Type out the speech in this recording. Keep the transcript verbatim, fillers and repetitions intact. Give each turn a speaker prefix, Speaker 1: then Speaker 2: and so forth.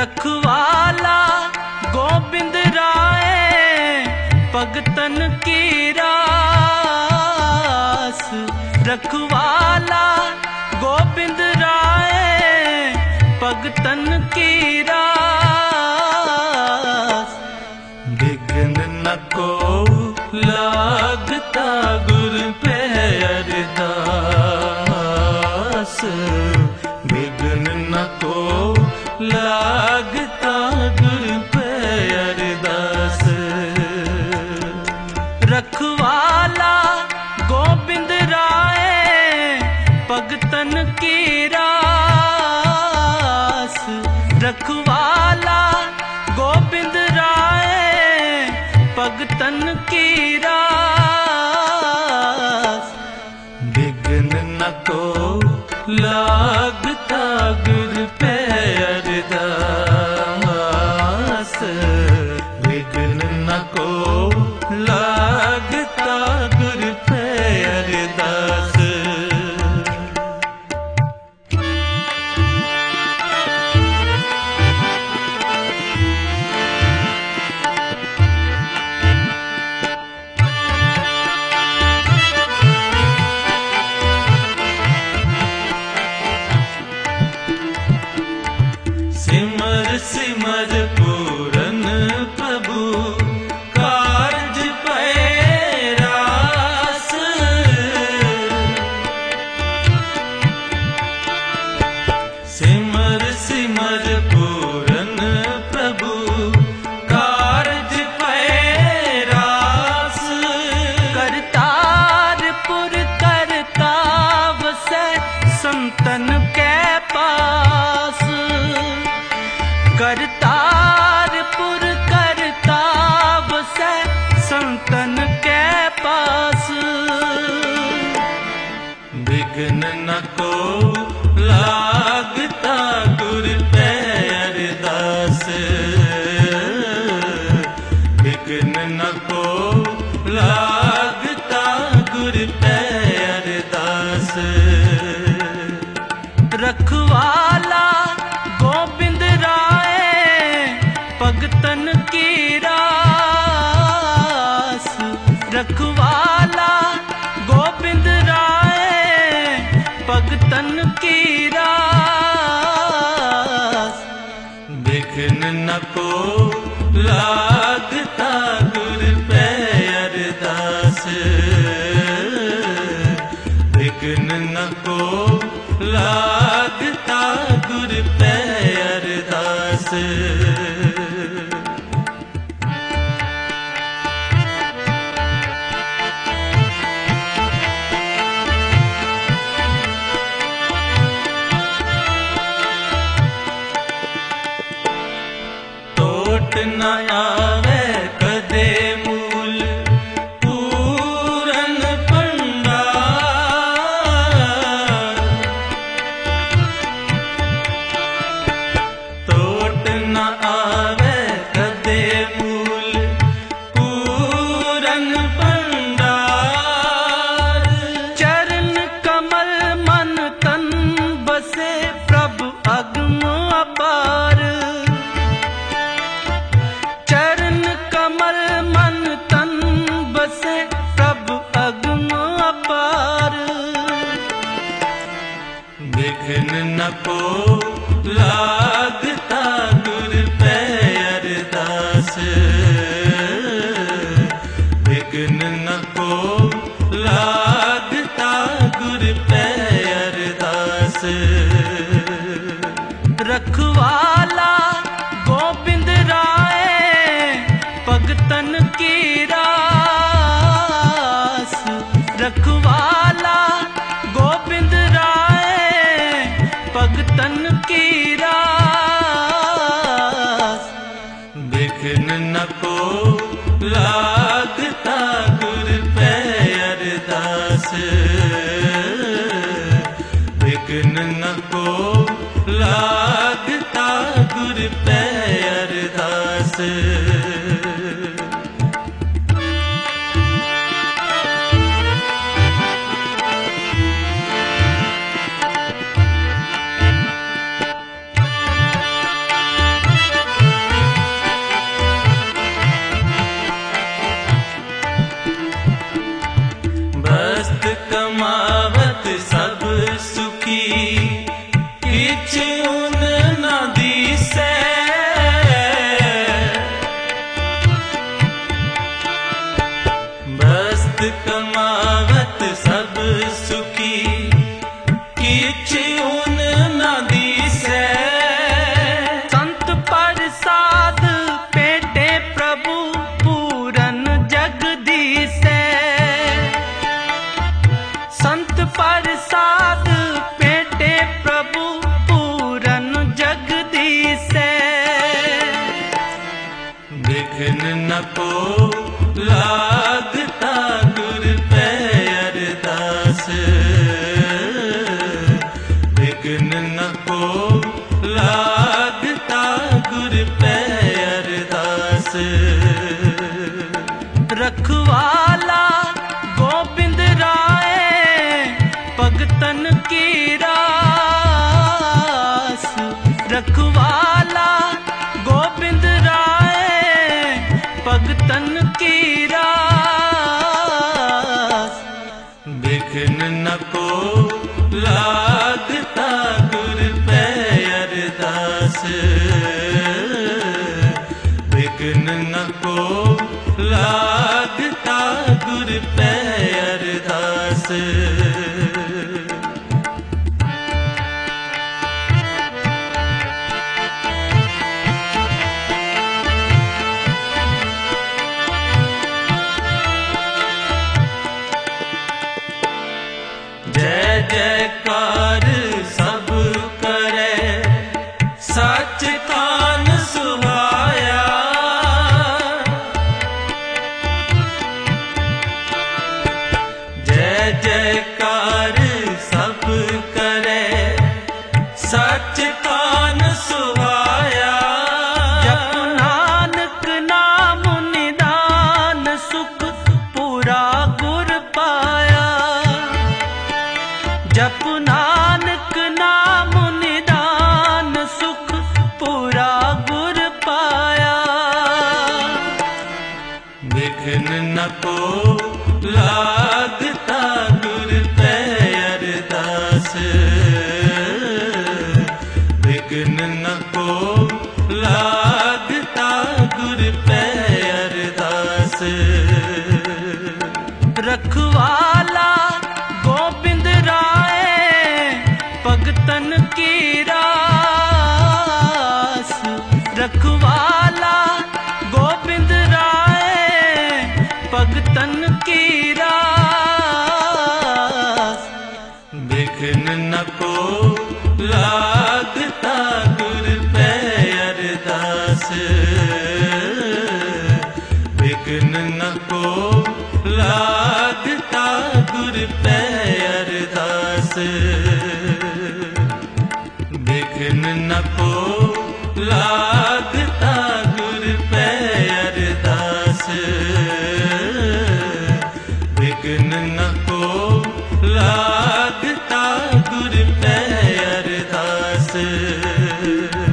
Speaker 1: रखवाला गोबिंद राय भगतन की रास। रखवाला गोबिंद राय भगतन की रास। विघ्न न को लागता गुर पे अरदास। विघ्न न को लागता गुर पे अरदास। रखवाला गोबिंद राय भगतन की रास। रखवाला गोबिंद राय भगतन की रास। विघ्न न को लागता गुर पे अरदास। विघ्न न को लागता गुर पे अरदास। सिमर सिमर पूरन प्रभु कारज पैरास। सिमर सिमर पूरन प्रभु कारज पैरास। करतारपुर करता बसै संतन के पास। करतारपुर करता बसै संतन के पास। विघ्न न को लागता गुर पे अरदास। विघ्न न को लागता गुर पे अरदास। रखवाला गोबिंद राय भगतन की रास। रखवाला गोबिंद राय भगतन की रास। विघ्न न को लागता गुर पे अरदास। विघ्न न को लागता गुर पे अरदास। टोट न आवे कदे मूल पूरन पंडार। टोट न आवे कदे मूल पूरन पंडार। चरण कमल मन तन बसे प्रभु अगम अपार। चरण कमल मन तन बसे प्रभु अगम अपार। विघ्न न को लागता गुर पे अरदास। विघ्न न को लागता गुर पे अरदास। रखवाला गोबिंद राय भगतन की रास। रखवाला गोबिंद राय भगतन की रास। विघ्न न को लागता गुर पे अरदास। विघ्न न को लागता गुर पे अरदास। उन ना दिसै बस्त कमावत सब सुखी किछ उन ना दिसै
Speaker 2: संत प्रसाद पेटे प्रभु पूरन जगदीसै संत प्रसाद पेटे प्रभु पूरन जगदीसै
Speaker 1: बिघ्न न को लागता गुर पे अरदास बिघ्न न को लागता गुर पे अरदास
Speaker 2: रखवाला गोविंद राय भगतन की रास रखवाला गोविंद राय भगतन की रास
Speaker 1: बिघ्न न को लागता गुर पे अरदास बिघ्न न को लागता गुर पे अरदास जय जयकार सब करे सच कान सुहाया जय जयकार सब करे सच कान सुहाया
Speaker 2: जप नानक नाम निदान सुख पूरा गुर पाया जप नानक नाम निदान सुख पूरा गुर पाया
Speaker 1: बिघ्न न को लागता गुर पे अरदास बिघ्न न को लागता गुर पे अरदास
Speaker 2: रखवाला गोविंद राय भगतन की रास रखवाला गोविंद राय भगतन की रास
Speaker 1: बिघ्न न को लागता गुर पे अरदास बिघ्न न को लागता गुर पे अरदास बिघ्न न को लागता गुर पे अरदास बिघ्न न को लागता गुर पे अरदास।